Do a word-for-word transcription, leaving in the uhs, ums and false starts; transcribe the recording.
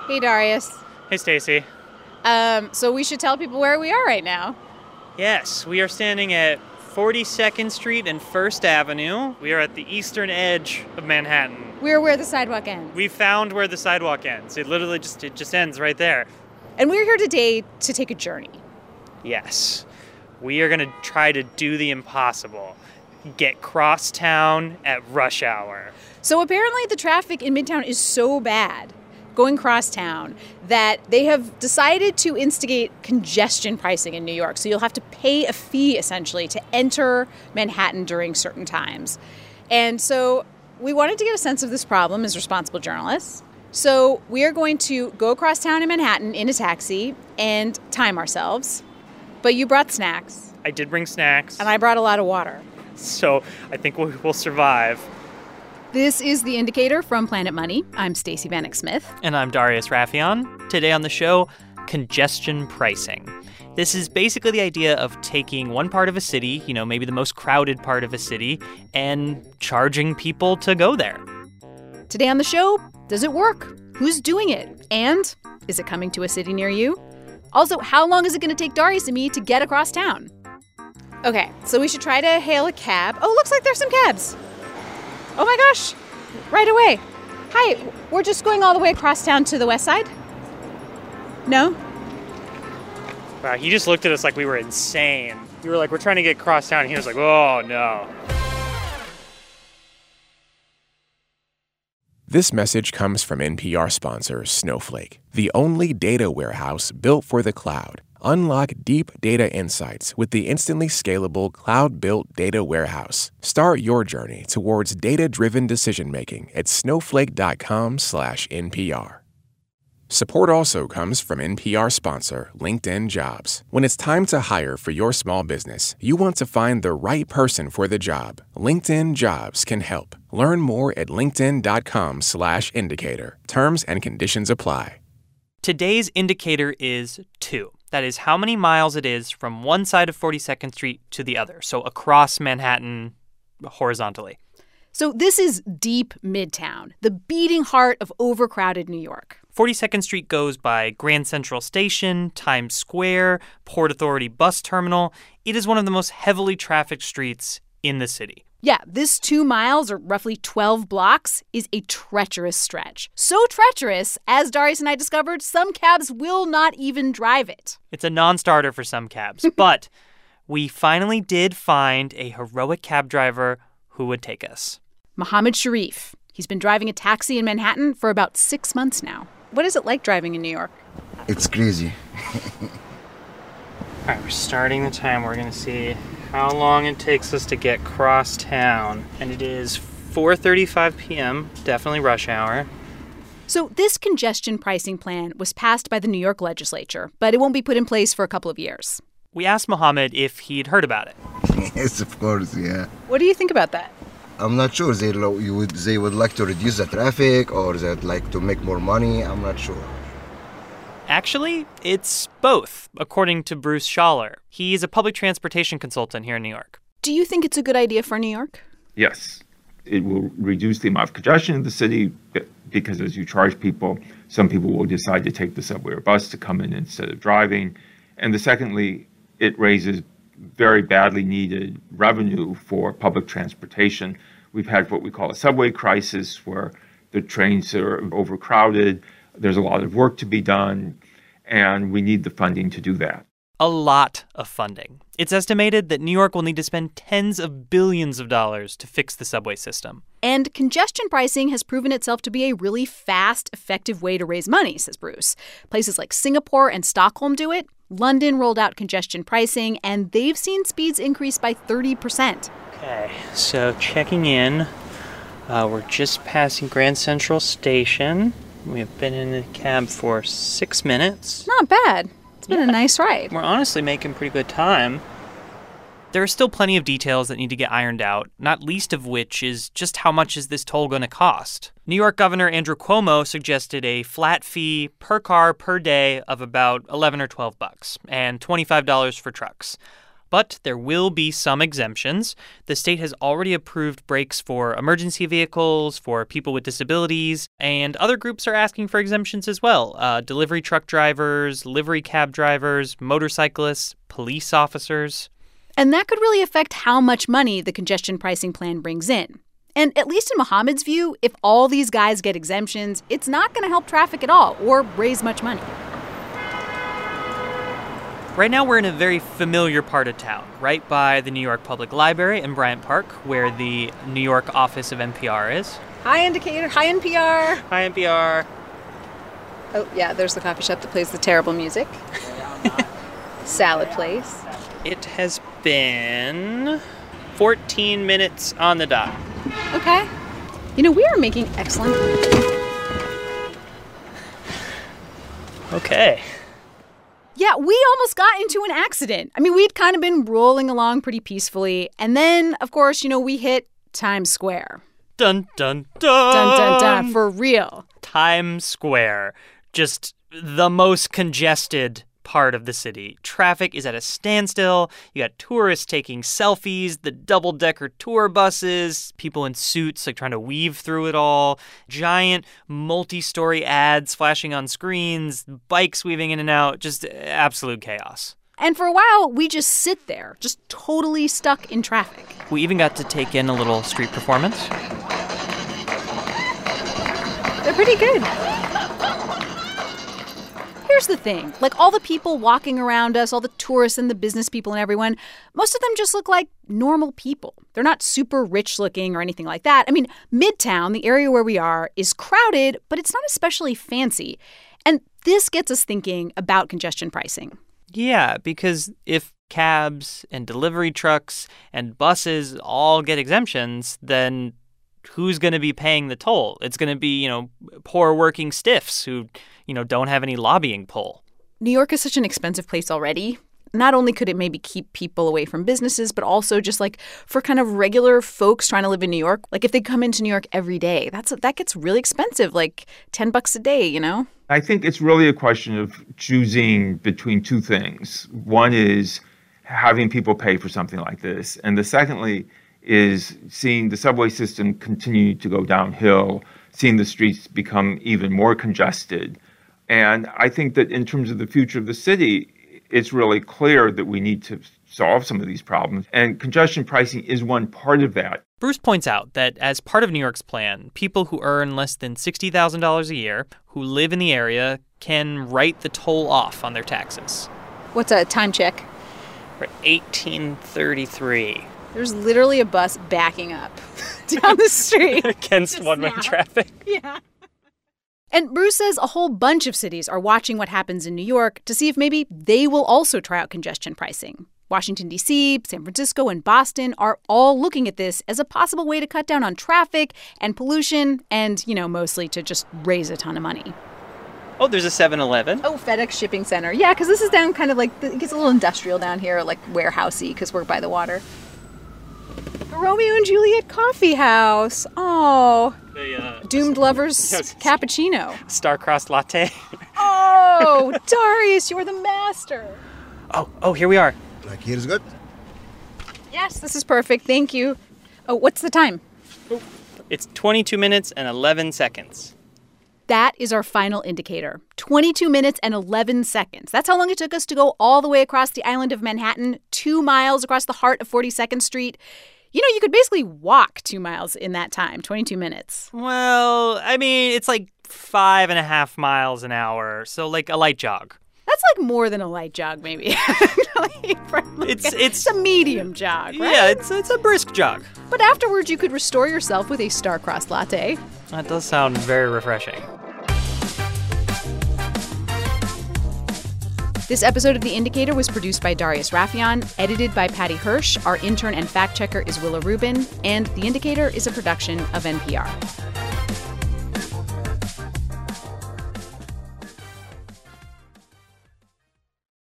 Hey, Darius. Hey, Stacy. Um, so we should tell people where we are right now. Yes, we are standing at forty-second Street and First Avenue. We are at the eastern edge of Manhattan. We're where the sidewalk ends. We found where the sidewalk ends. It literally just it just ends right there. And we're here today to take a journey. Yes. We are going to try to do the impossible. Get cross town at rush hour. So apparently the traffic in Midtown is so bad going cross town that they have decided to instigate congestion pricing in New York. So you'll have to pay a fee essentially to enter Manhattan during certain times. And so we wanted to get a sense of this problem as responsible journalists. So we are going to go across town in Manhattan in a taxi and time ourselves. But you brought snacks. I did bring snacks. And I brought a lot of water. So I think we'll, we'll survive. This is The Indicator from Planet Money. I'm Stacey Vanek Smith. And I'm Darius Rafieyan. Today on the show, congestion pricing. This is basically the idea of taking one part of a city, you know, maybe the most crowded part of a city, and charging people to go there. Today on the show, does it work? Who's doing it? And is it coming to a city near you? Also, how long is it going to take Darius and me to get across town? Okay, so we should try to hail a cab. Oh, looks like there's some cabs. Oh my gosh, right away. Hi, we're just going all the way across town to the west side? No? Wow, he just looked at us like we were insane. We were like, we're trying to get across town, and he was like, oh, no. This message comes from N P R sponsor Snowflake, the only data warehouse built for the cloud. Unlock deep data insights with the instantly scalable cloud-built data warehouse. Start your journey towards data-driven decision-making at snowflake.com slash NPR. Support also comes from N P R sponsor LinkedIn Jobs. When it's time to hire for your small business, you want to find the right person for the job. LinkedIn Jobs can help. Learn more at linkedin.com slash indicator. Terms and conditions apply. Today's indicator is two. That is how many miles it is from one side of forty-second Street to the other, so across Manhattan horizontally. So this is deep Midtown, the beating heart of overcrowded New York. forty-second Street goes by Grand Central Station, Times Square, Port Authority Bus Terminal. It is one of the most heavily trafficked streets in the city. Yeah, this two miles, or roughly twelve blocks, is a treacherous stretch. So treacherous, as Darius and I discovered, some cabs will not even drive it. It's a non-starter for some cabs, but we finally did find a heroic cab driver who would take us. Mohammed Sharif. He's been driving a taxi in Manhattan for about six months now. What is it like driving in New York? It's crazy. All right, we're starting the time. We're going to see how long it takes us to get cross town. And it is four thirty-five p.m., definitely rush hour. So this congestion pricing plan was passed by the New York legislature, but it won't be put in place for a couple of years. We asked Mohammed if he'd heard about it. Yes, of course, yeah. What do you think about that? I'm not sure. They, lo- you would, they would like to reduce the traffic or they'd like to make more money. I'm not sure. Actually, it's both, according to Bruce Schaller. He's a public transportation consultant here in New York. Do you think it's a good idea for New York? Yes. It will reduce the amount of congestion in the city because as you charge people, some people will decide to take the subway or bus to come in instead of driving. And the secondly, it raises very badly needed revenue for public transportation. We've had what we call a subway crisis where the trains are overcrowded. There's a lot of work to be done, and we need the funding to do that. A lot of funding. It's estimated that New York will need to spend tens of billions of dollars to fix the subway system. And congestion pricing has proven itself to be a really fast, effective way to raise money, says Bruce. Places like Singapore and Stockholm do it. London rolled out congestion pricing, and they've seen speeds increase by thirty percent. Okay, so checking in. Uh, we're just passing Grand Central Station. We have been in the cab for six minutes. Not bad. It's been Yeah. a nice ride. We're honestly making pretty good time. There are still plenty of details that need to get ironed out, not least of which is just how much is this toll going to cost. New York Governor Andrew Cuomo suggested a flat fee per car per day of about eleven or twelve bucks and twenty-five dollars for trucks. But there will be some exemptions. The state has already approved breaks for emergency vehicles, for people with disabilities, and other groups are asking for exemptions as well. Uh, delivery truck drivers, livery cab drivers, motorcyclists, police officers. And that could really affect how much money the congestion pricing plan brings in. And at least in Mohammed's view, if all these guys get exemptions, it's not going to help traffic at all or raise much money. Right now, we're in a very familiar part of town, right by the New York Public Library in Bryant Park, where the New York office of N P R is. Hi, Indicator. Hi, N P R. Hi, N P R. Oh, yeah, there's the coffee shop that plays the terrible music. Salad place. It has been fourteen minutes on the dot. Okay. You know, we are making excellent... Okay. Yeah, we almost got into an accident. I mean, we'd kind of been rolling along pretty peacefully. And then, of course, you know, we hit Times Square. Dun, dun, dun. Dun, dun, dun. For real. Times Square. Just the most congested part of the city. Traffic is at a standstill. You got tourists taking selfies, the double-decker tour buses, people in suits like trying to weave through it all, giant multi-story ads flashing on screens, bikes weaving in and out, just absolute chaos. And for a while, we just sit there, just totally stuck in traffic. We even got to take in a little street performance. They're pretty good. Here's the thing. Like, all the people walking around us, all the tourists and the business people and everyone, most of them just look like normal people. They're not super rich looking or anything like that. I mean, Midtown, the area where we are, is crowded, but it's not especially fancy. And this gets us thinking about congestion pricing. Yeah, because if cabs and delivery trucks and buses all get exemptions, then who's going to be paying the toll? It's going to be, you know, poor working stiffs who, you know, don't have any lobbying pull. New York is such an expensive place already. Not only could it maybe keep people away from businesses, but also just like for kind of regular folks trying to live in New York, like if they come into New York every day, that's that gets really expensive, like ten bucks a day, you know? I think it's really a question of choosing between two things. One is having people pay for something like this. And the secondly is seeing the subway system continue to go downhill, seeing the streets become even more congested. And I think that in terms of the future of the city, it's really clear that we need to solve some of these problems. And congestion pricing is one part of that. Bruce points out that as part of New York's plan, people who earn less than sixty thousand dollars a year, who live in the area, can write the toll off on their taxes. What's a time check? For eighteen thirty-three. There's literally a bus backing up down the street. Against one-way traffic. Yeah. And Bruce says a whole bunch of cities are watching what happens in New York to see if maybe they will also try out congestion pricing. Washington, D C, San Francisco, and Boston are all looking at this as a possible way to cut down on traffic and pollution and, you know, mostly to just raise a ton of money. Oh, there's a seven eleven. Oh, FedEx Shipping Center. Yeah, because this is down kind of like, it gets a little industrial down here, like warehousey, because we're by the water. The Romeo and Juliet Coffee House. Oh. The, uh, Doomed Lovers yes. Cappuccino. Star-crossed latte. Oh, Darius, you're the master. Oh, oh, here we are. Like here is good? Yes, this is perfect. Thank you. Oh, what's the time? Oh, it's twenty-two minutes and eleven seconds. That is our final indicator. twenty-two minutes and eleven seconds. That's how long it took us to go all the way across the island of Manhattan, two miles across the heart of forty-second Street. You know, you could basically walk two miles in that time, twenty-two minutes. Well, I mean, it's like five and a half miles an hour, so like a light jog. That's like more than a light jog, maybe. like it's a, it's a medium jog, right? Yeah, it's it's a brisk jog. But afterwards, you could restore yourself with a star-crossed latte. That does sound very refreshing. This episode of The Indicator was produced by Darius Rafieyan, edited by Patty Hirsch. Our intern and fact-checker is Willa Rubin, and The Indicator is a production of N P R.